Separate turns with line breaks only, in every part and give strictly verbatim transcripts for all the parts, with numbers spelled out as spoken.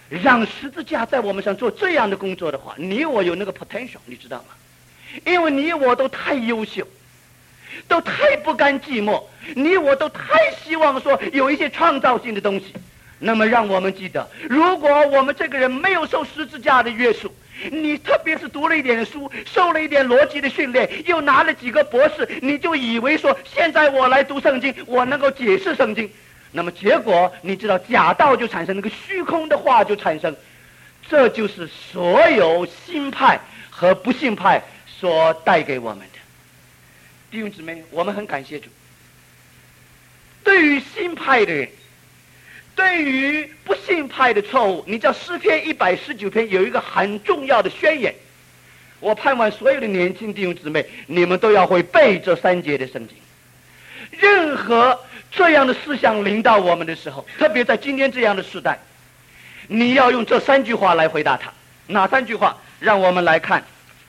让十字架在我们上做这样的工作的话，你我有那个 potential， 你知道吗？因为你我都太优秀，都太不甘寂寞，你我都太希望说有一些创造性的东西。那么让我们记得，如果我们这个人没有受十字架的约束，你特别是读了一点书，受了一点逻辑的训练，又拿了几个博士，你就以为说现在我来读圣经，我能够解释圣经。那么结果你知道，假道就产生，那个虚空的话就产生。这就是所有新派和不信派所带给我们的。弟兄姊妹，我们很感谢主。对于新派的人，对于不信派的错误，你知道诗篇一百十九篇有一个很重要的宣言，我盼望所有的年轻弟兄姊妹，你们都要会背这三节的圣经。任何这样的思想临到我们的时候，特别在今天这样的时代，你要用这三句话来回答他。哪三句话？让我们来看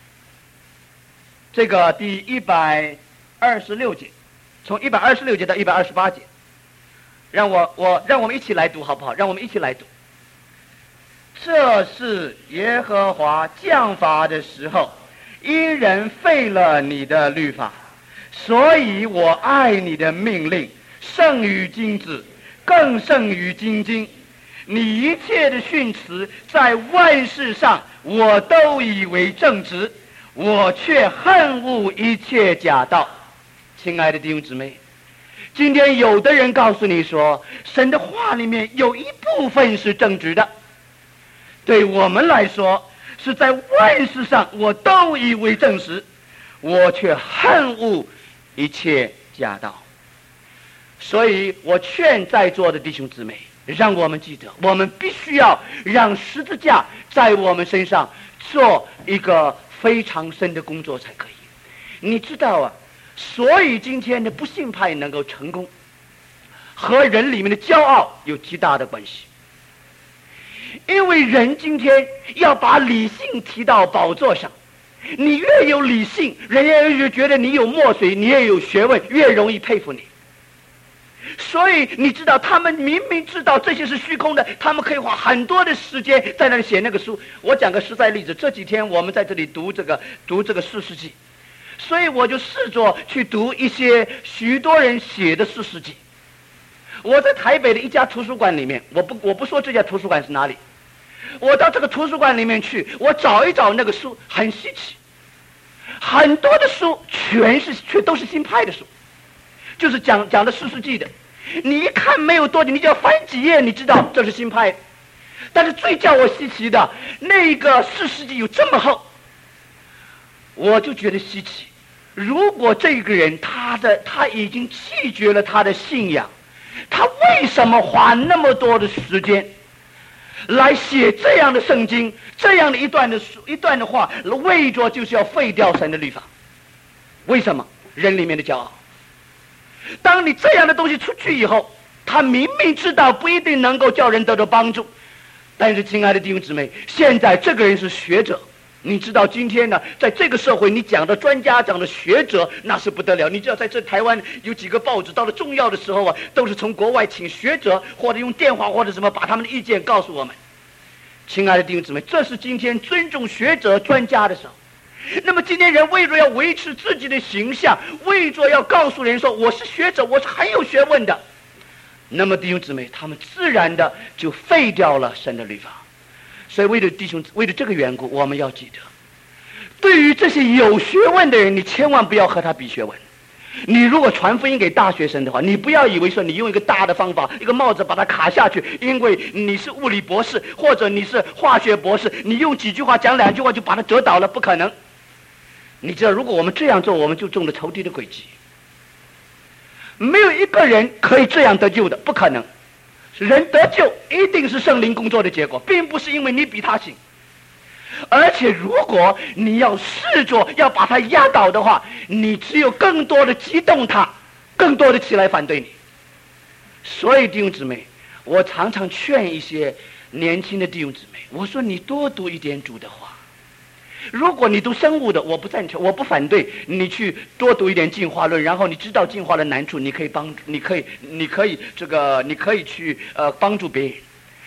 这个第一百二十六节，从一百二十六节到一百二十八节，让我我让我们一起来读好不好？让我们一起来读。这是耶和华降罚的时候，因人废了你的律法，所以我爱你的命令胜于金子，更胜于金金。你一切的训词在万事上我都以为正直，我却恨恶一切假道。亲爱的弟兄姊妹，今天有的人告诉你说，神的话里面有一部分是正直的，对我们来说是在万事上我都以为正直，我却恨恶一切假道。所以我劝在座的弟兄姊妹，让我们记得，我们必须要让十字架在我们身上做一个非常深的工作才可以。你知道啊，所以今天的不信派能够成功，和人里面的骄傲有极大的关系。因为人今天要把理性提到宝座上，你越有理性，人家越觉得你有墨水，你也有学问，越容易佩服你。所以你知道，他们明明知道这些是虚空的，他们可以花很多的时间在那里写那个书。我讲个实在例子，这几天我们在这里读这个读这个四世纪，所以我就试着去读一些许多人写的四世纪。我在台北的一家图书馆里面，我不我不说这家图书馆是哪里，我到这个图书馆里面去，我找一找那个书，很稀奇，很多的书全是全都是新派的书，就是讲讲的四世纪的。你一看没有多久，你就要翻几页，你知道这是新派。但是最叫我稀奇的，那个四世纪有这么厚，我就觉得稀奇。如果这个人他的他已经弃绝了他的信仰，他为什么花那么多的时间来写这样的圣经，这样的一段的一段的话，为着就是要废掉神的律法？为什么？人里面的骄傲。当你这样的东西出去以后，他明明知道不一定能够叫人得到帮助，但是亲爱的弟兄姊妹，现在这个人是学者，你知道今天呢，在这个社会，你讲的专家讲的学者那是不得了。你知道在这台湾有几个报纸到了重要的时候啊，都是从国外请学者或者用电话或者什么把他们的意见告诉我们。亲爱的弟兄姊妹，这是今天尊重学者专家的时候。那么今天人为了要维持自己的形象，为着要告诉人说我是学者，我是很有学问的，那么弟兄姊妹，他们自然的就废掉了神的律法。所以为了弟兄，为了这个缘故，我们要记得，对于这些有学问的人，你千万不要和他比学问。你如果传福音给大学生的话，你不要以为说你用一个大的方法，一个帽子把它卡下去，因为你是物理博士或者你是化学博士，你用几句话讲两句话就把它折倒了，不可能。你知道，如果我们这样做，我们就中了仇敌的诡计。没有一个人可以这样得救的，不可能。人得救一定是圣灵工作的结果，并不是因为你比他行。而且如果你要试着要把他压倒的话，你只有更多的激动他，更多的起来反对你。所以弟兄姊妹，我常常劝一些年轻的弟兄姊妹，我说你多读一点主的话。如果你读生物的，我不赞成，我不反对你去多读一点进化论，然后你知道进化的难处，你可以帮，你可以，你可以这个，你可以去呃帮助别人。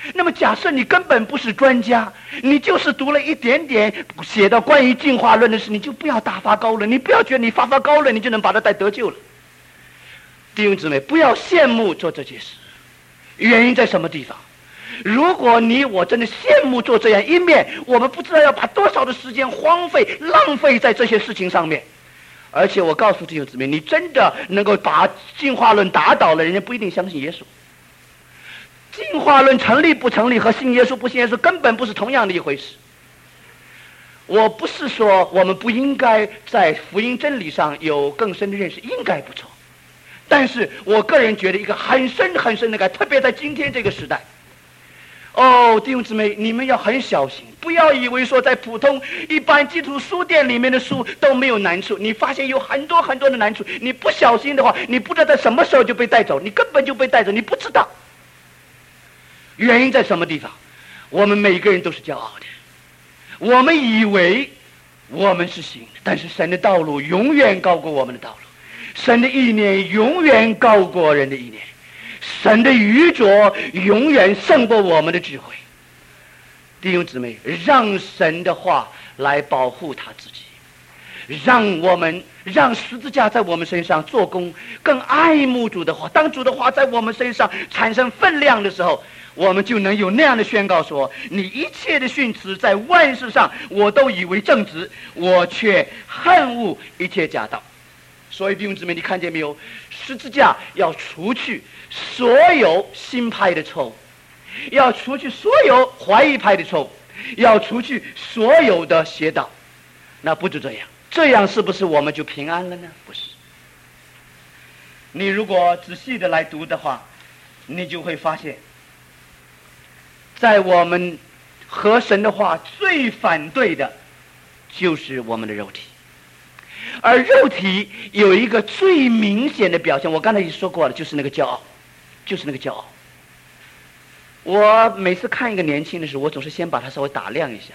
那么假设你根本不是专家，你就是读了一点点写到关于进化论的事，你就不要大发高论，你不要觉得你发发高论你就能把它带得救了。弟兄姊妹，不要羡慕做这件事。原因在什么地方？如果你我真的羡慕做这样一面，我们不知道要把多少的时间荒废浪费在这些事情上面。而且我告诉弟兄姊妹，你真的能够把进化论打倒了，人家不一定相信耶稣。进化论成立不成立和信耶稣不信耶稣根本不是同样的一回事。我不是说我们不应该在福音真理上有更深的认识，应该不错。但是我个人觉得一个很深很深的感，特别在今天这个时代。哦，弟兄姊妹，你们要很小心，不要以为说在普通一般基督书店里面的书都没有难处，你发现有很多很多的难处，你不小心的话，你不知道在什么时候就被带走，你根本就被带走，你不知道。原因在什么地方？我们每个人都是骄傲的，我们以为我们是行的，但是神的道路永远高过我们的道路，神的意念永远高过人的意念，神的愚拙永远胜过我们的智慧。弟兄姊妹，让神的话来保护他自己，让我们让十字架在我们身上做工，更爱慕主的话。当主的话在我们身上产生分量的时候，我们就能有那样的宣告说，你一切的训词在万事上我都以为正直，我却恨恶一切假道。所以弟兄姊妹，你看见没有？十字架要除去所有新派的错误，要除去所有怀疑派的错误，要除去所有的邪道。那不就这样？这样是不是我们就平安了呢？不是。你如果仔细的来读的话，你就会发现，在我们和神的话最反对的就是我们的肉体。而肉体有一个最明显的表现，我刚才已经说过了，就是那个骄傲，就是那个骄傲。我每次看一个年轻的时候，我总是先把他稍微打量一下。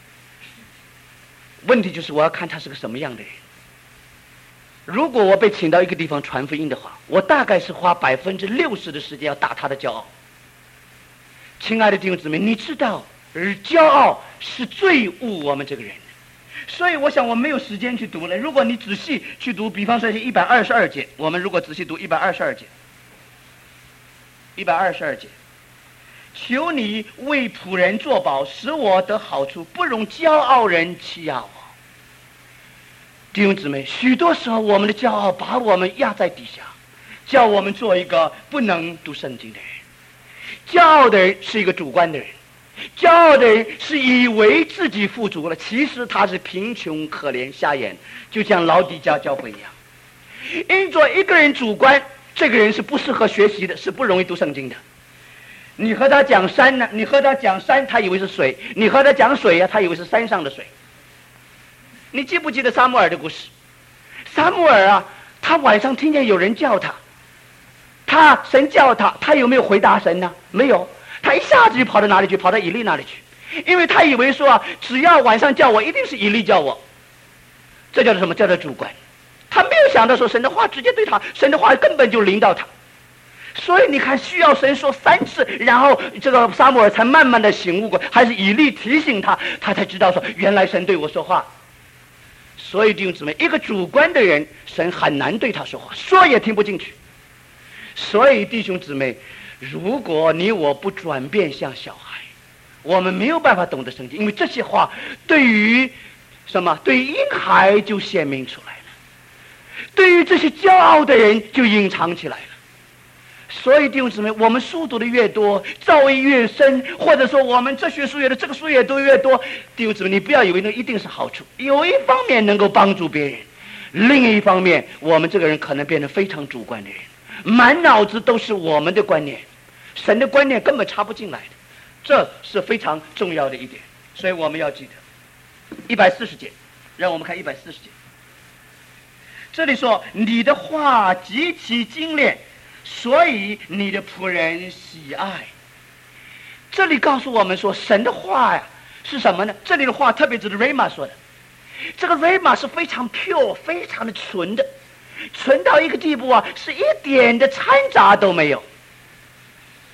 问题就是我要看他是个什么样的人。如果我被请到一个地方传福音的话，我大概是花百分之六十的时间要打他的骄傲。亲爱的弟兄姊妹，你知道，骄傲是最误我们这个人的。所以我想我没有时间去读了。如果你仔细去读，比方说一百二十二节，我们如果仔细读一百二十二节，一百二十二节，求你为仆人作保，使我得好处，不容骄傲人欺压我。弟兄姊妹，许多时候我们的骄傲把我们压在底下，叫我们做一个不能读圣经的人。骄傲的人是一个主观的人，骄傲的人是以为自己富足了，其实他是贫穷可怜瞎眼，就像老底嘉教会一样。因着一个人主观，这个人是不适合学习的，是不容易读圣经的。你和他讲山呢，你和他讲山，他以为是水；你和他讲水呀、啊，他以为是山上的水。你记不记得撒母耳的故事？撒母耳啊，他晚上听见有人叫他，他神叫他，他有没有回答神呢？没有，他一下子就跑到哪里去？跑到以利那里去，因为他以为说啊，只要晚上叫我，一定是以利叫我。这叫做什么？叫做主观。他没有想到说神的话直接对他，神的话根本就临到他。所以你看，需要神说三次，然后这个撒母耳才慢慢的醒悟过，还是以利提醒他，他才知道说原来神对我说话。所以弟兄姊妹，一个主观的人，神很难对他说话，说也听不进去。所以弟兄姊妹，如果你我不转变像小孩，我们没有办法懂得圣经，因为这些话对于什么？对于婴孩就显明出来了，对于这些骄傲的人就隐藏起来了。所以弟兄姊妹，我们书读的越多，造诣越深，或者说我们这学书越多，这个书也读越多，弟兄姊妹，你不要以为那一定是好处。有一方面能够帮助别人，另一方面我们这个人可能变得非常主观的人，满脑子都是我们的观念，神的观念根本插不进来的，这是非常重要的一点。所以我们要记得一百四十节，让我们看一百四十节。这里说你的话极其精炼，所以你的仆人喜爱。这里告诉我们说神的话呀是什么呢？这里的话特别指的 Rhema 说的，这个 Rhema 是非常 pure 非常的纯的，纯到一个地步啊，是一点的掺杂都没有。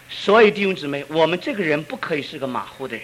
所以弟兄姊妹，我们这个人不可以是个马虎的人。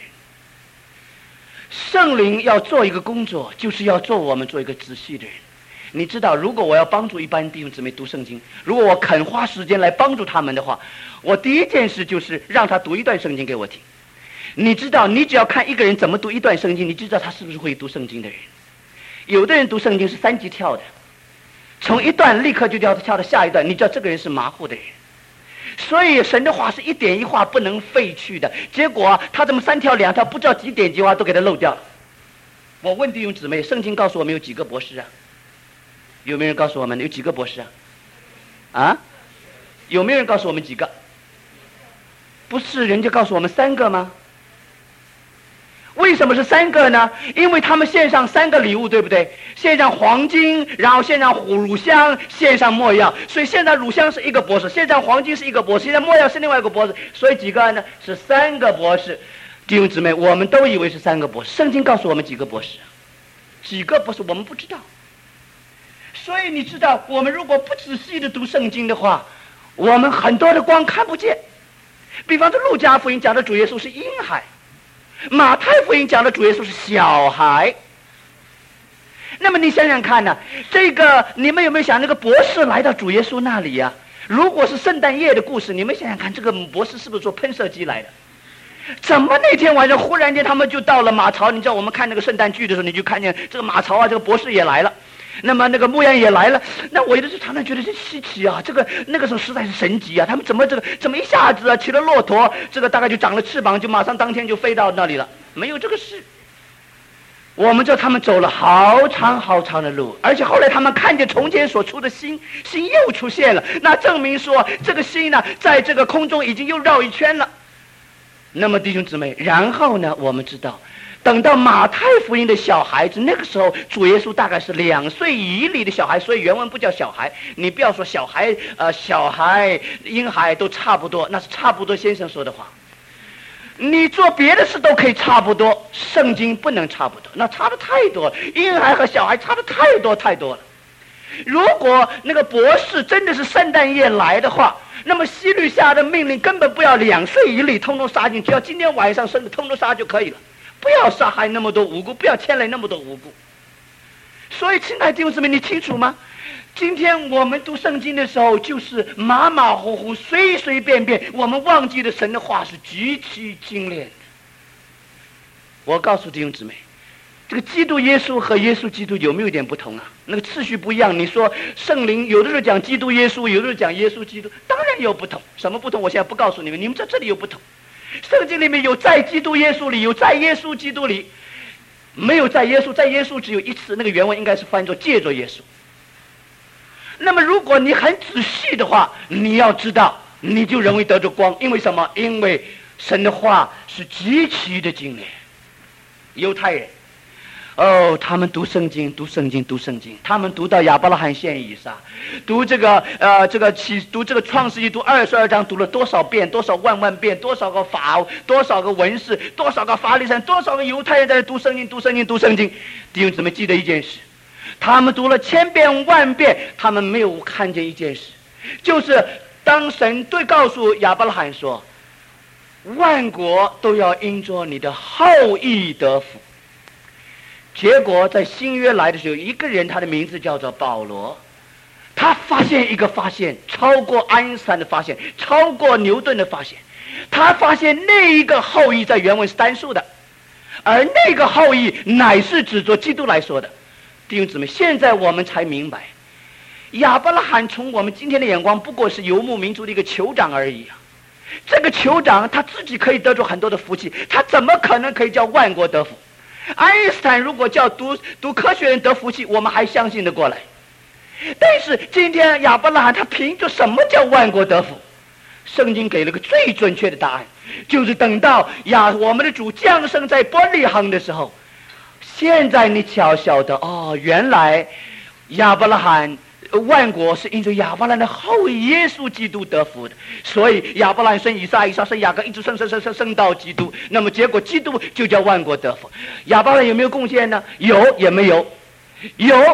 圣灵要做一个工作，就是要做我们做一个仔细的人。你知道，如果我要帮助一般弟兄姊妹读圣经，如果我肯花时间来帮助他们的话，我第一件事就是让他读一段圣经给我听。你知道，你只要看一个人怎么读一段圣经，你就知道他是不是会读圣经的人。有的人读圣经是三级跳的，从一段立刻就跳跳到下一段，你知道这个人是马虎的人。所以神的话是一点一画不能废去的，结果、啊、他这么三条两条不知道几点几画都给他漏掉了。我问弟兄姊妹，圣经告诉我们有几个博士啊？有没有人告诉我们有几个博士啊？啊？有没有人告诉我们几个？不是人家告诉我们三个吗？为什么是三个呢？因为他们献上三个礼物，对不对？献上黄金，然后献上乳香，献上没药。所以现在乳香是一个博士，献上黄金是一个博士，现在没药是另外一个博士。所以几个呢？是三个博士。弟兄姊妹，我们都以为是三个博士，圣经告诉我们几个博士？几个博士我们不知道。所以你知道，我们如果不仔细的读圣经的话，我们很多的光看不见。比方说路加福音讲的主耶稣是婴孩，马太福音讲的主耶稣是小孩。那么你想想看呢、啊？这个你们有没有想，那个博士来到主耶稣那里呀、啊？如果是圣诞夜的故事，你们想想看，这个博士是不是坐喷射机来的？怎么那天晚上忽然间他们就到了马槽？你知道我们看那个圣诞剧的时候，你就看见这个马槽啊，这个博士也来了。那么那个牧羊也来了，那我有的时候常常觉得这稀奇啊，这个那个时候实在是神奇啊，他们怎么这个怎么一下子啊骑了骆驼，这个大概就长了翅膀，就马上当天就飞到那里了？没有这个事。我们知道他们走了好长好长的路，而且后来他们看见从前所出的星，星又出现了，那证明说这个星呢，在这个空中已经又绕一圈了。那么弟兄姊妹，然后呢，我们知道。等到马太福音的小孩子，那个时候主耶稣大概是两岁以里的小孩，所以原文不叫小孩。你不要说小孩，呃，小孩、婴孩都差不多，那是差不多先生说的话。你做别的事都可以差不多，圣经不能差不多，那差的太多了。婴孩和小孩差的太多太多了。如果那个博士真的是圣诞夜来的话，那么希律下的命令根本不要两岁以里通通杀进，只要今天晚上生的通通杀就可以了。不要杀害那么多无辜，不要牵累那么多无辜。所以亲爱的弟兄姊妹，你清楚吗？今天我们读圣经的时候，就是马马虎虎、随随便便，我们忘记了神的话是极其精炼的。我告诉弟兄姊妹，这个基督耶稣和耶稣基督有没有一点不同啊？那个次序不一样。你说圣灵有的时候讲基督耶稣，有的时候讲耶稣基督，当然有不同。什么不同？我现在不告诉你们，你们在这里有不同。圣经里面有在基督耶稣里，有在耶稣基督里，没有在耶稣，在耶稣只有一次，那个原文应该是翻作借着耶稣。那么如果你很仔细的话，你要知道，你就容易得着光。因为什么？因为神的话是极其的精炼。犹太人哦，他们读圣经，读圣经，读圣经。他们读到亚伯拉罕献以撒，读这个呃这个起读这个创世纪，读二十二章，读了多少遍，多少万万遍，多少个法，多少个文士，多少个法利赛人，多少个犹太人在读圣经，读圣经，读圣经。弟兄姊妹记得一件事，他们读了千遍万遍，他们没有看见一件事，就是当神对告诉亚伯拉罕说，万国都要因着你的后裔得福。结果在新约来的时候，一个人他的名字叫做保罗，他发现一个发现，超过爱因斯坦的发现，超过牛顿的发现。他发现那一个后裔在原文是单数的，而那个后裔乃是指着基督来说的。弟兄姊妹，现在我们才明白，亚伯拉罕从我们今天的眼光不过是游牧民族的一个酋长而已啊。这个酋长他自己可以得出很多的福气，他怎么可能可以叫万国得福？爱因斯坦如果叫读读科学人得福气，我们还相信得过来。但是今天亚伯拉罕他凭着什么叫万国得福？圣经给了个最准确的答案，就是等到亚我们的主降生在伯利恒的时候，现在你悄悄的哦，原来亚伯拉罕万国是因着亚伯拉罕的后裔耶稣基督得福的，所以亚伯拉罕生以撒，以撒生雅各，一直生生生生生到基督。那么结果基督就叫万国得福。亚伯拉罕有没有贡献呢？有也没有？有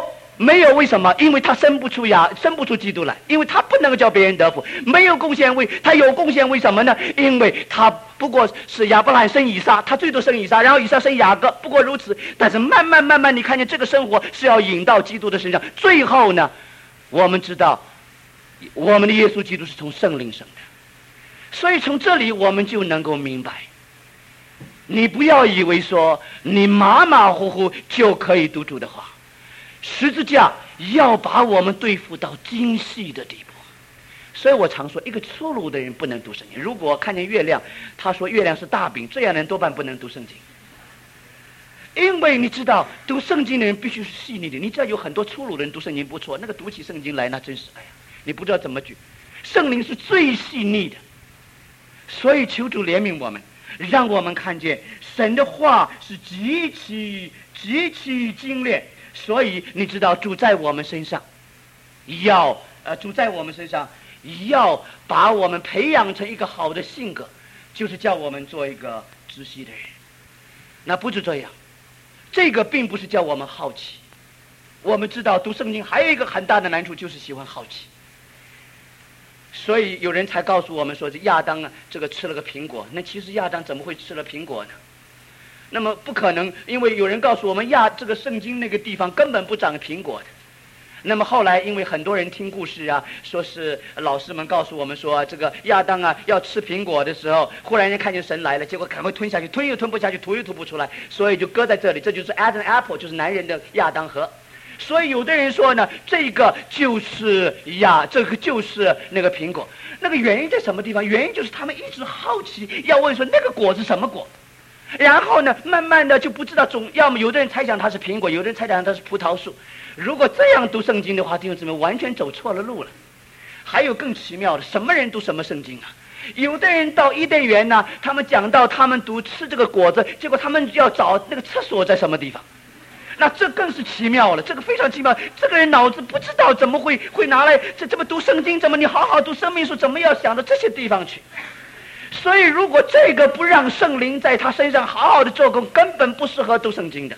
没有，为什么？因为他生不出亚，生不出基督来，因为他不能够叫别人得福。没有贡献为，他有贡献为什么呢？因为他不过是亚伯兰生以撒，他最多生以撒，然后以撒生雅各，不过如此。但是慢慢慢慢，你看见这个生活是要引到基督的身上。最后呢，我们知道，我们的耶稣基督是从圣灵生的，所以从这里我们就能够明白。你不要以为说你马马虎虎就可以读主的话。十字架要把我们对付到精细的地步，所以我常说，一个粗鲁的人不能读圣经。如果看见月亮，他说月亮是大饼，这样的人多半不能读圣经。因为你知道，读圣经的人必须是细腻的。你知道有很多粗鲁的人读圣经不错，那个读起圣经来那真是哎呀，你不知道怎么举。圣灵是最细腻的，所以求主怜悯我们，让我们看见神的话是极其极其精炼。所以你知道，主在我们身上，要呃，主在我们身上，要把我们培养成一个好的性格，就是叫我们做一个知悉的人。那不是这样，这个并不是叫我们好奇。我们知道读圣经还有一个很大的难处，就是喜欢好奇。所以有人才告诉我们说，这亚当啊，这个吃了个苹果。那其实亚当怎么会吃了苹果呢？那么不可能，因为有人告诉我们亚这个圣经那个地方根本不长苹果的。那么后来因为很多人听故事啊，说是老师们告诉我们说，这个亚当啊要吃苹果的时候，忽然间看见神来了，结果赶快吞下去，吞又吞不下去，吐又吐不出来，所以就搁在这里。这就是 Adam Apple， 就是男人的亚当河。所以有的人说呢，这个就是亚，这个就是那个苹果。那个原因在什么地方？原因就是他们一直好奇，要问说那个果是什么果。然后呢，慢慢的就不知道总，要么有的人猜想它是苹果，有的人猜想它是葡萄树。如果这样读圣经的话，弟兄姊妹完全走错了路了。还有更奇妙的，什么人读什么圣经啊？有的人到伊甸园呢，他们讲到他们读吃这个果子，结果他们要找那个厕所在什么地方。那这更是奇妙了，这个非常奇妙。这个人脑子不知道怎么会会拿来这这么读圣经，怎么你好好读生命书，怎么要想到这些地方去？所以如果这个不让圣灵在他身上好好的做工，根本不适合读圣经的。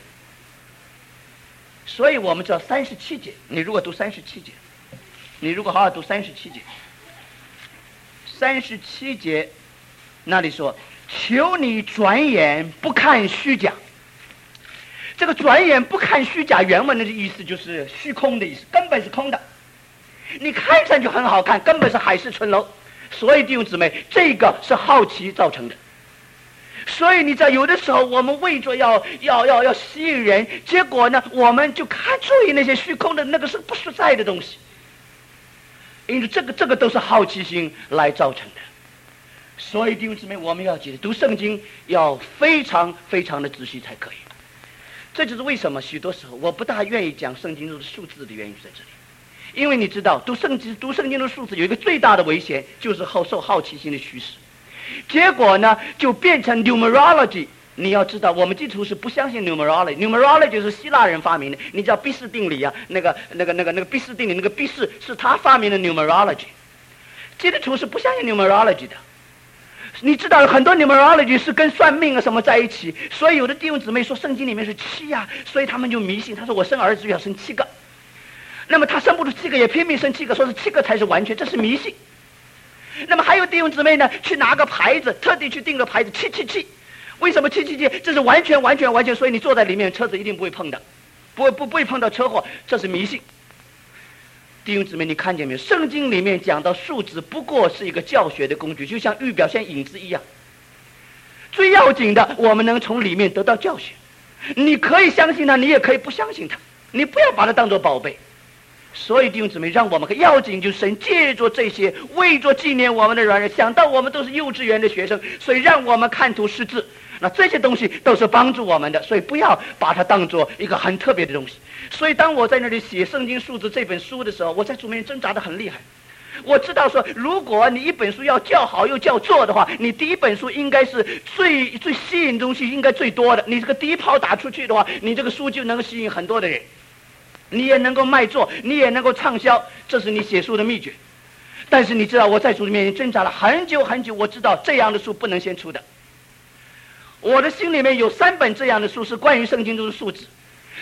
所以我们知道三十七节，你如果读三十七节，你如果好好读三十七节，三十七节那里说，求你转眼不看虚假。这个转眼不看虚假，原文的意思就是虚空的意思，根本是空的。你看上去很好看，根本是海市蜃楼。所以弟兄姊妹，这个是好奇造成的。所以你知道，有的时候我们为着要要要要吸引人，结果呢，我们就看注意那些虚空的，那个是不实在的东西。因此，这个这个都是好奇心来造成的。所以弟兄姊妹，我们要记得，读圣经要非常非常的仔细才可以。这就是为什么许多时候我不大愿意讲圣经中的数字的原因在这里。因为你知道，读圣经读圣经的数字有一个最大的危险，就是后受好奇心的驱使。结果呢，就变成 numerology。你要知道，我们基督徒是不相信 numerology。numerology 是希腊人发明的，你知道毕氏定理啊，那个那个那个那个毕氏定理，那个毕氏是他发明的 numerology。基督徒是不相信 numerology 的。你知道很多 numerology 是跟算命啊什么在一起，所以有的弟兄姊妹说圣经里面是七啊，所以他们就迷信。他说我生儿子就要生七个。那么他生不出七个，也拼命生七个，说是七个才是完全，这是迷信。那么还有弟兄姊妹呢，去拿个牌子，特地去订个牌子七七七，为什么七七七？这是完全完全完全，所以你坐在里面，车子一定不会碰的，不会不不会碰到车祸，这是迷信。弟兄姊妹，你看见没有？圣经里面讲到数字不过是一个教学的工具，就像预表现影子一样。最要紧的，我们能从里面得到教训。你可以相信它，你也可以不相信它，你不要把它当作宝贝。所以弟兄姊妹，让我们要紧就是神借着这些，为着纪念我们的软弱，想到我们都是幼稚园的学生，所以让我们看图识字。那这些东西都是帮助我们的，所以不要把它当作一个很特别的东西。所以当我在那里写《圣经数字》这本书的时候，我在主面挣扎得很厉害。我知道说，如果你一本书要叫好又叫座的话，你第一本书应该是最最吸引东西应该最多的。你这个第一炮打出去的话，你这个书就能够吸引很多的人。你也能够卖座，你也能够畅销，这是你写书的秘诀。但是你知道，我在主面前挣扎了很久很久，我知道这样的书不能先出的。我的心里面有三本这样的书是关于圣经中的数字，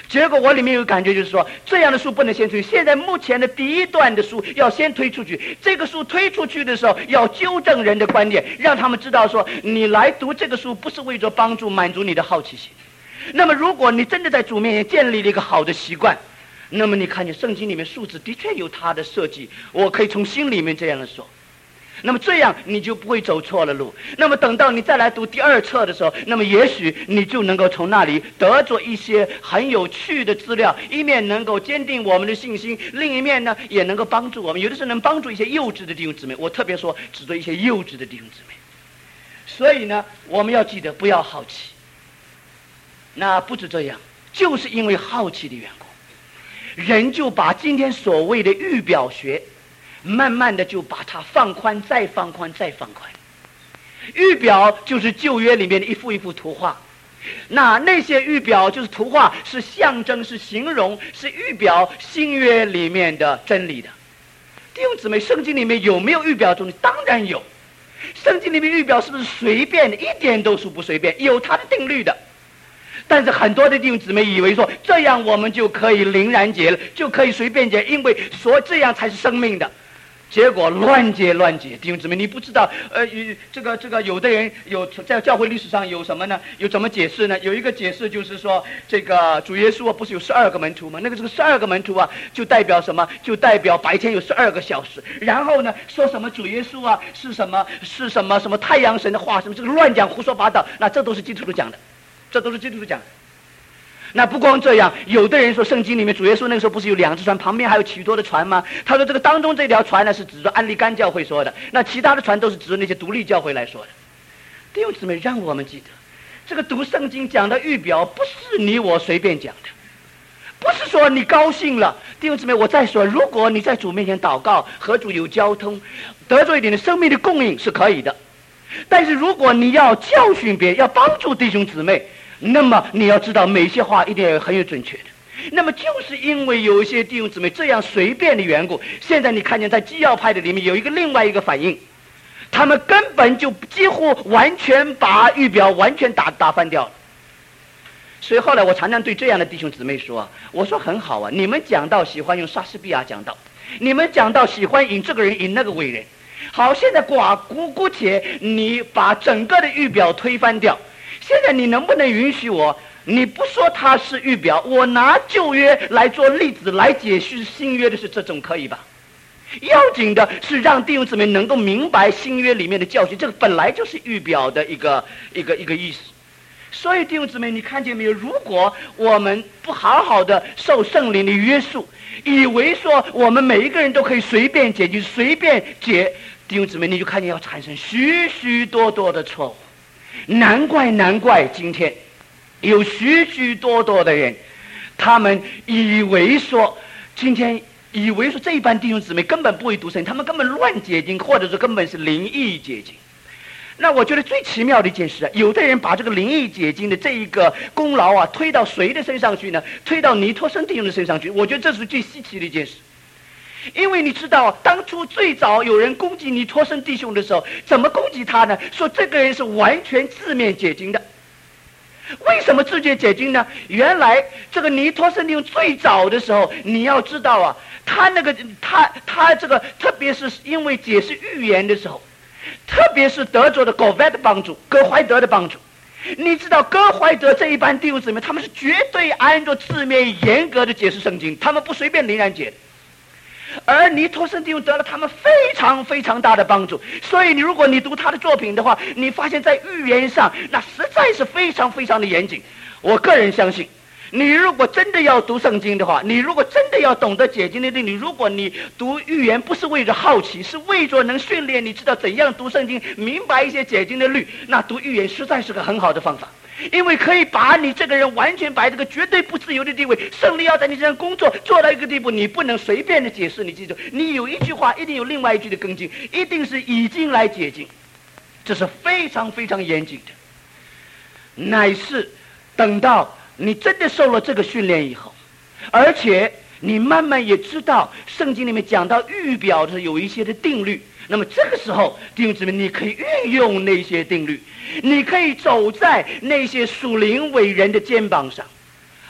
结果我里面有感觉，就是说这样的书不能先推。现在目前的第一段的书要先推出去，这个书推出去的时候要纠正人的观念，让他们知道说你来读这个书不是为着帮助满足你的好奇心。那么如果你真的在主面前建立了一个好的习惯，那么你看见圣经里面数字的确有它的设计，我可以从心里面这样的说，那么这样你就不会走错了路。那么等到你再来读第二册的时候，那么也许你就能够从那里得着一些很有趣的资料，一面能够坚定我们的信心，另一面呢也能够帮助我们，有的时候能帮助一些幼稚的弟兄姊妹，我特别说指着一些幼稚的弟兄姊妹。所以呢我们要记得不要好奇。那不止这样，就是因为好奇的缘故，人就把今天所谓的预表学慢慢的就把它放宽，再放宽，再放宽。预表就是旧约里面的一幅一幅图画，那那些预表就是图画，是象征，是形容，是预表新约里面的真理的。弟兄姊妹，圣经里面有没有预表中的？当然有。圣经里面预表是不是随便的？一点都是不随便，有它的定律的。但是很多的弟兄姊妹以为说这样我们就可以凌然解了，就可以随便解，因为说这样才是生命的。结果乱解乱解，弟兄姊妹，你不知道，呃，这个这个，有的人有在教会历史上有什么呢？有怎么解释呢？有一个解释就是说，这个主耶稣不是有十二个门徒吗？那个这个十二个门徒啊，就代表什么？就代表白天有十二个小时。然后呢，说什么主耶稣啊是什么是什么什么太阳神的化身，这个乱讲胡说八道，那这都是基督徒讲的，这都是基督徒讲的。那不光这样，有的人说圣经里面主耶稣那个时候不是有两只船，旁边还有许多的船吗？他说这个当中这条船呢是指着安利干教会说的，那其他的船都是指着那些独立教会来说的。弟兄姊妹，让我们记得，这个读圣经讲的预表不是你我随便讲的，不是说你高兴了。弟兄姊妹，我再说，如果你在主面前祷告，和主有交通，得着一点的生命的供应是可以的。但是如果你要教训别人，要帮助弟兄姊妹，那么你要知道每些话一定要很有准确的。那么就是因为有一些弟兄姊妹这样随便的缘故，现在你看见在基要派的里面有一个另外一个反应，他们根本就几乎完全把预表完全打打翻掉了。所以后来我常常对这样的弟兄姊妹说，我说很好啊，你们讲到喜欢用莎士比亚讲道，你们讲到喜欢引这个人引那个伟人，好，现在寡姑姑且你把整个的预表推翻掉，现在你能不能允许我，你不说它是预表，我拿旧约来做例子来解释新约的是这种，可以吧？要紧的是让弟兄姊妹能够明白新约里面的教训，这个本来就是预表的一个一个一个意思。所以弟兄姊妹，你看见没有？如果我们不好好的受圣灵的约束，以为说我们每一个人都可以随便解，就随便解，弟兄姊妹，你就看见要产生许许多多的错误。难怪难怪今天有许许多多的人，他们以为说今天以为说这一班弟兄姊妹根本不会读圣经，他们根本乱解经，或者说根本是灵异解经。那我觉得最奇妙的一件事啊，有的人把这个灵异解经的这一个功劳啊推到谁的身上去呢？推到尼托生弟兄的身上去。我觉得这是最稀奇的一件事。因为你知道，当初最早有人攻击尼托生弟兄的时候，怎么攻击他呢？说这个人是完全字面解经的。为什么字面解经呢？原来这个尼托生弟兄最早的时候，你要知道啊，他那个他他这个，特别是因为解释预言的时候，特别是得着的狗怀的帮助，葛怀德的帮助。你知道葛怀德这一班弟兄姊妹，他们是绝对按照字面严格的解释圣经，他们不随便凌然解的。而尼托生弟兄得了他们非常非常大的帮助，所以你如果你读他的作品的话，你发现在预言上那实在是非常非常的严谨。我个人相信，你如果真的要读圣经的话，你如果真的要懂得解经的定理，如果你读预言不是为着好奇，是为着能训练你知道怎样读圣经，明白一些解经的律，那读预言实在是个很好的方法。因为可以把你这个人完全摆这个绝对不自由的地位，胜利要在你身上工作做到一个地步，你不能随便的解释。你记住，你有一句话一定有另外一句的跟进，一定是以经来解经，这是非常非常严谨的。乃是等到你真的受了这个训练以后，而且你慢慢也知道圣经里面讲到预表的有一些的定律，那么这个时候弟兄姊妹，你可以运用那些定律，你可以走在那些属灵伟人的肩膀上。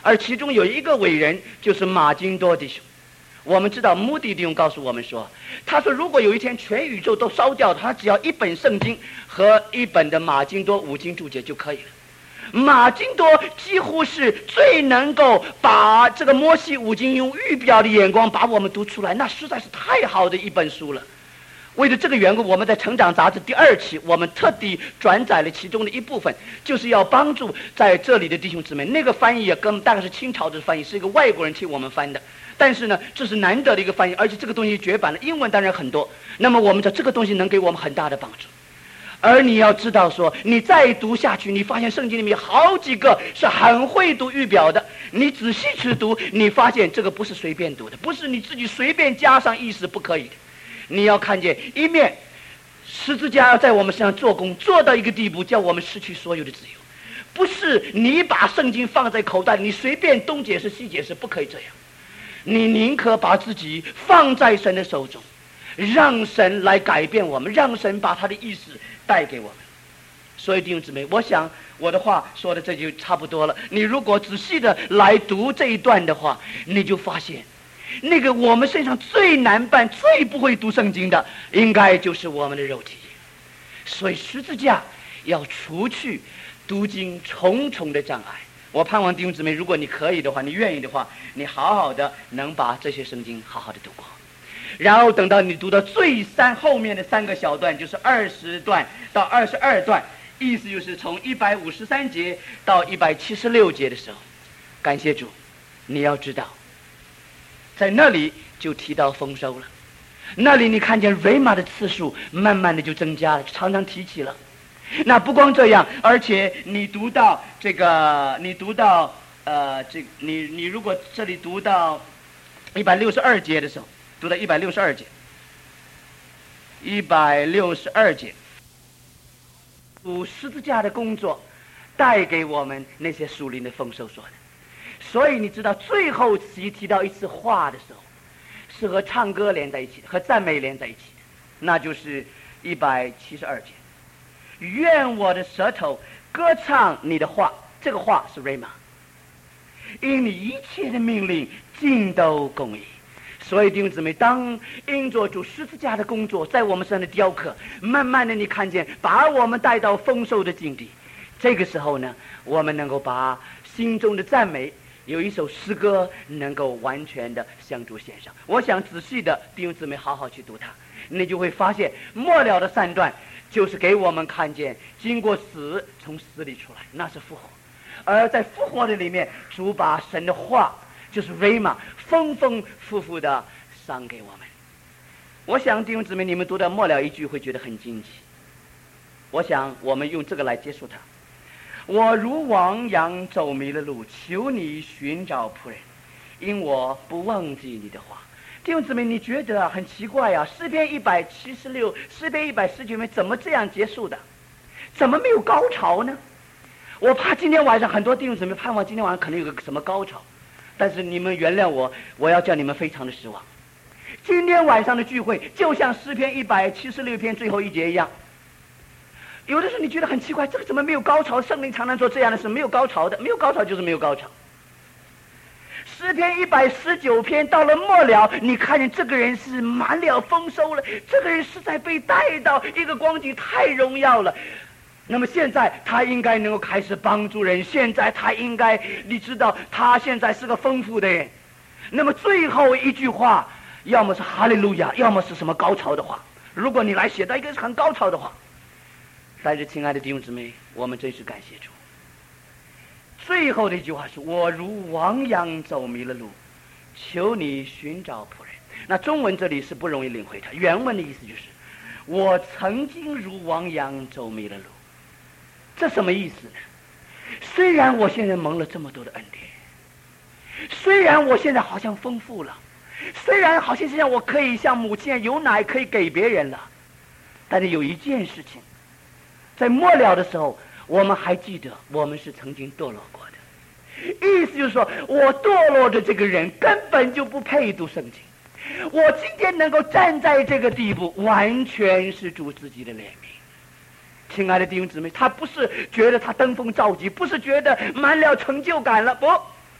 而其中有一个伟人就是马金多弟兄。我们知道穆迪弟兄告诉我们说，他说如果有一天全宇宙都烧掉，他只要一本圣经和一本的马金多五经注解就可以了。马金多几乎是最能够把这个摩西五经用预表的眼光把我们读出来，那实在是太好的一本书了。为了这个缘故，我们在成长杂志第二期我们特地转载了其中的一部分，就是要帮助在这里的弟兄姊妹。那个翻译也跟大概是清朝的翻译，是一个外国人替我们翻的，但是呢这是难得的一个翻译，而且这个东西绝版了，英文当然很多。那么我们的这个东西能给我们很大的帮助。而你要知道说，你再读下去，你发现圣经里面好几个是很会读预表的，你仔细去读，你发现这个不是随便读的，不是你自己随便加上意思，不可以的。你要看见一面十字架要在我们身上做工，做到一个地步叫我们失去所有的自由，不是你把圣经放在口袋里，你随便东解释西解释，不可以这样。你宁可把自己放在神的手中，让神来改变我们，让神把他的意思带给我们。所以弟兄姊妹，我想我的话说的这就差不多了。你如果仔细的来读这一段的话，你就发现那个我们身上最难办最不会读圣经的应该就是我们的肉体。所以十字架要除去读经重重的障碍。我盼望弟兄姊妹，如果你可以的话，你愿意的话，你好好的能把这些圣经好好的读过，然后等到你读到最三后面的三个小段，就是二十段到二十二段，意思就是从一百五十三节到一百七十六节的时候，感谢主，你要知道在那里就提到丰收了，那里你看见瑞玛的次数慢慢的就增加了，常常提起了。那不光这样，而且你读到这个你读到呃这你你如果这里读到一百六十二节的时候，读到一百六十二节一百六十二节主十字架的工作带给我们那些属灵的丰收说的。所以你知道最后提提到一次话的时候，是和唱歌连在一起的，和赞美连在一起的，那就是一百七十二节，愿我的舌头歌唱你的话，这个话是 Rhema， 因你一切的命令尽都公义。所以弟兄姊妹，当因着主十字架的工作在我们身上的雕刻，慢慢的你看见把我们带到丰收的境地，这个时候呢，我们能够把心中的赞美有一首诗歌能够完全的向主献上。我想仔细的弟兄姊妹好好去读它，你就会发现末了的三段就是给我们看见经过死从死里出来，那是复活。而在复活的里面，主把神的话就是 Rhema 丰丰富富的赏给我们。我想弟兄姊妹，你们读到末了一句会觉得很惊奇，我想我们用这个来结束它。我如亡羊走迷了路，求你寻找仆人，因我不忘记你的话。弟兄姊妹，你觉得很奇怪啊？诗篇一百七十六，诗篇一百十九篇怎么这样结束的？怎么没有高潮呢？我怕今天晚上很多弟兄姊妹盼望今天晚上可能有个什么高潮，但是你们原谅我，我要叫你们非常的失望。今天晚上的聚会就像诗篇一百七十六篇最后一节一样。有的时候你觉得很奇怪，这个怎么没有高潮？圣灵常常做这样的事，没有高潮的，没有高潮就是没有高潮。诗篇一百十九篇到了末了，你看见这个人是满了丰收了，这个人实在被带到一个光景太荣耀了。那么现在他应该能够开始帮助人，现在他应该你知道他现在是个丰富的人。那么最后一句话要么是哈利路亚，要么是什么高潮的话，如果你来写到一个很高潮的话。但是亲爱的弟兄姊妹，我们真是感谢主，最后的一句话是我如亡羊走迷了路，求你寻找仆人。那中文这里是不容易领会它，原文的意思就是我曾经如亡羊走迷了路。这什么意思呢？虽然我现在蒙了这么多的恩典，虽然我现在好像丰富了，虽然好像现在我可以像母亲有奶可以给别人了，但是有一件事情在末了的时候我们还记得我们是曾经堕落过的。意思就是说我堕落的这个人根本就不配读圣经，我今天能够站在这个地步完全是主自己的怜悯。亲爱的弟兄姊妹，他不是觉得他登峰造极，不是觉得满了成就感了，不，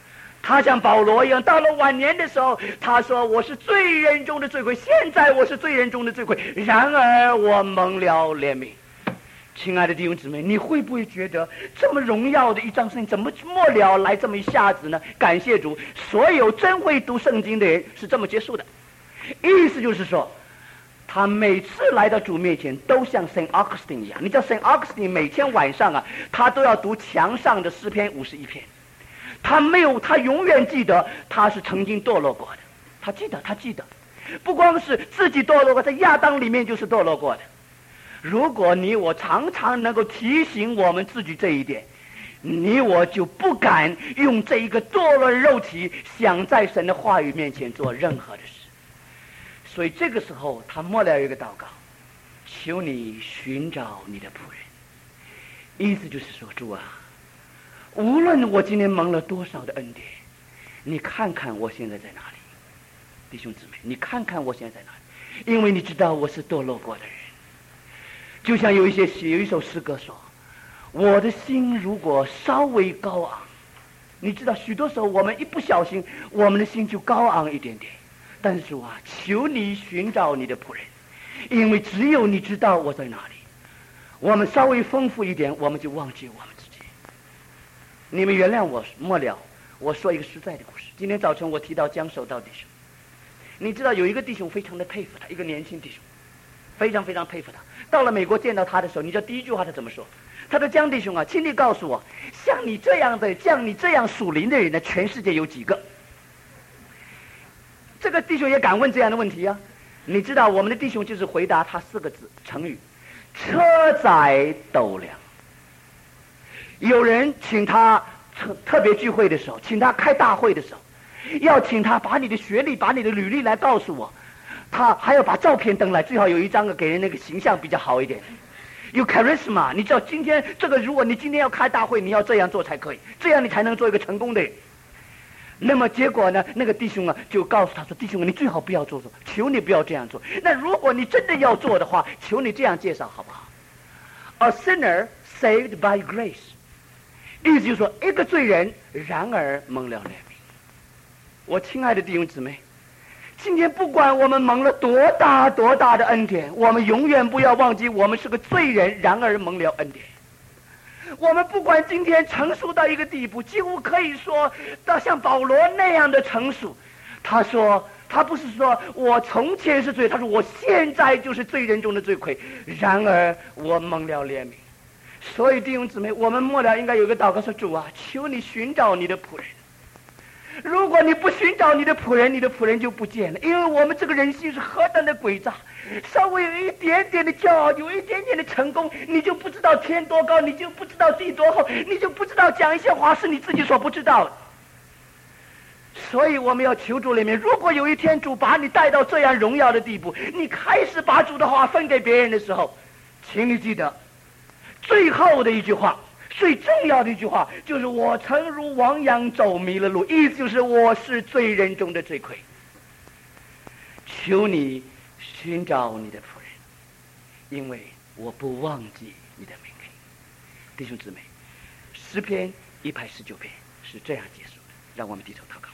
他像保罗一样，到了晚年的时候，他说：“我是罪人中的罪魁，现在我是罪人中的罪魁，然而我蒙了怜悯。”亲爱的弟兄姊妹，你会不会觉得这么荣耀的一章圣经，怎么末了来这么一下子呢？感谢主，所有真会读圣经的人是这么结束的。意思就是说，他每次来到主面前，都像圣奥古斯丁一样。你知道圣奥古斯丁每天晚上啊，他都要读墙上的诗篇五十一篇。他没有，他永远记得他是曾经堕落过的。他记得，他记得，不光是自己堕落过，在亚当里面就是堕落过的。如果你我常常能够提醒我们自己这一点，你我就不敢用这一个堕落的肉体想在神的话语面前做任何的事。所以这个时候他末了有一个祷告，求你寻找你的仆人。意思就是说，主啊，无论我今天蒙了多少的恩典，你看看我现在在哪里。弟兄姊妹，你看看我现在在哪里，因为你知道我是堕落过的人。就像有一些有一首诗歌说，我的心如果稍微高昂，你知道许多时候我们一不小心我们的心就高昂一点点。但是主啊，求你寻找你的仆人，因为只有你知道我在哪里。我们稍微丰富一点，我们就忘记我们自己。你们原谅我末了，我说一个实在的故事。今天早晨我提到江守道弟兄，你知道有一个弟兄非常的佩服他，一个年轻弟兄非常非常佩服他。到了美国见到他的时候，你知道第一句话他怎么说？他说：“江弟兄啊，请你告诉我，像你这样的像你这样属灵的人呢，全世界有几个？”这个弟兄也敢问这样的问题啊？你知道我们的弟兄就是回答他四个字成语：车载斗量。有人请他特特别聚会的时候，请他开大会的时候，要请他把你的学历把你的履历来告诉我，他还要把照片登来，最好有一张给人那个形象比较好一点，有 charisma。 你知道今天这个，如果你今天要开大会，你要这样做才可以，这样你才能做一个成功的人。那么结果呢，那个弟兄啊就告诉他说：“弟兄，你最好不要做做，求你不要这样做。那如果你真的要做的话，求你这样介绍好不好？ A sinner saved by grace。 意思就是说，一个罪人然而蒙了怜悯。”我亲爱的弟兄姊妹，今天不管我们蒙了多大多大的恩典，我们永远不要忘记我们是个罪人，然而蒙了恩典。我们不管今天成熟到一个地步，几乎可以说到像保罗那样的成熟。他说他不是说我从前是罪，他说我现在就是罪人中的罪魁，然而我蒙了怜悯。所以弟兄姊妹，我们末了应该有个祷告说：主啊，求你寻找你的仆人。如果你不寻找你的仆人，你的仆人就不见了。因为我们这个人性是何等的诡诈，稍微有一点点的骄傲，有一点点的成功，你就不知道天多高，你就不知道地多厚，你就不知道讲一些话是你自己所不知道的。所以我们要求主里面，如果有一天主把你带到这样荣耀的地步，你开始把主的话分给别人的时候，请你记得最后的一句话，最重要的一句话就是我曾如亡羊走迷了路，意思就是我是罪人中的罪魁。求你寻找你的仆人，因为我不忘记你的命令。弟兄姊妹，诗篇一百十九篇是这样结束的。让我们低头祷告。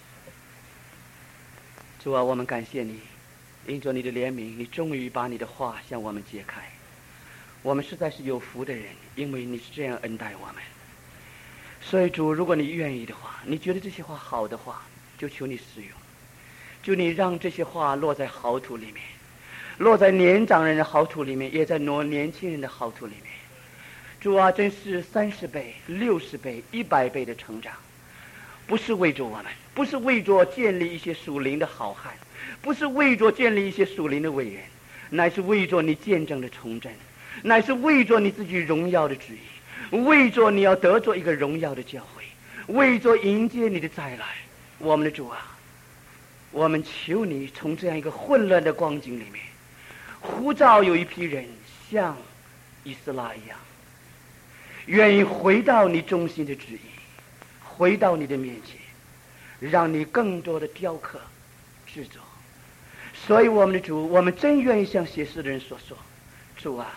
主啊，我们感谢你，因着你的怜悯，你终于把你的话向我们揭开。我们实在是有福的人，因为你是这样恩待我们。所以主，如果你愿意的话，你觉得这些话好的话，就求你使用，就你让这些话落在好土里面，落在年长人的好土里面，也在挪年轻人的好土里面。主啊，真是三十倍、六十倍、一百倍的成长，不是为着我们，不是为着建立一些属灵的好汉，不是为着建立一些属灵的伟人，乃是为着你见证的重振，乃是为着你自己荣耀的旨意，为着你要得着一个荣耀的教会，为着迎接你的再来。我们的主啊，我们求你从这样一个混乱的光景里面呼召有一批人像以斯拉一样，愿意回到你中心的旨意，回到你的面前，让你更多的雕刻制作。所以我们的主，我们真愿意像写诗的人所说，主啊，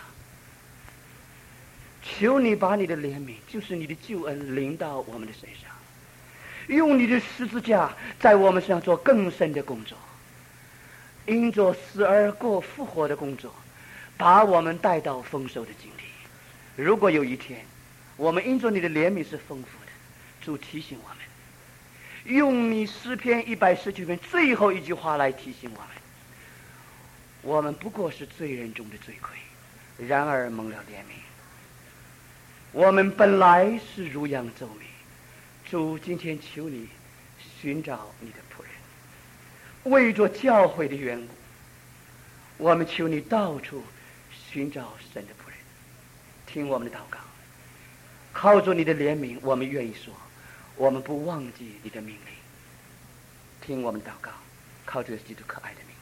求你把你的怜悯，就是你的救恩临到我们的身上， 用你的十字架在我们身上做更深的工作，因着死而过复活的工作，把我们带到丰收的境地。如果有一天我们因着你的怜悯是丰富的，主提醒我们，用你诗篇一百十九篇最后一句话来提醒我们，我们不过是罪人中的罪魁，然而蒙了怜悯。我们本来是如羊走迷，主今天求你寻找你的仆人，为着教会的缘故，我们求你到处寻找神的仆人，听我们的祷告。靠着你的怜悯，我们愿意说，我们不忘记你的命令。听我们祷告，靠着基督可爱的名。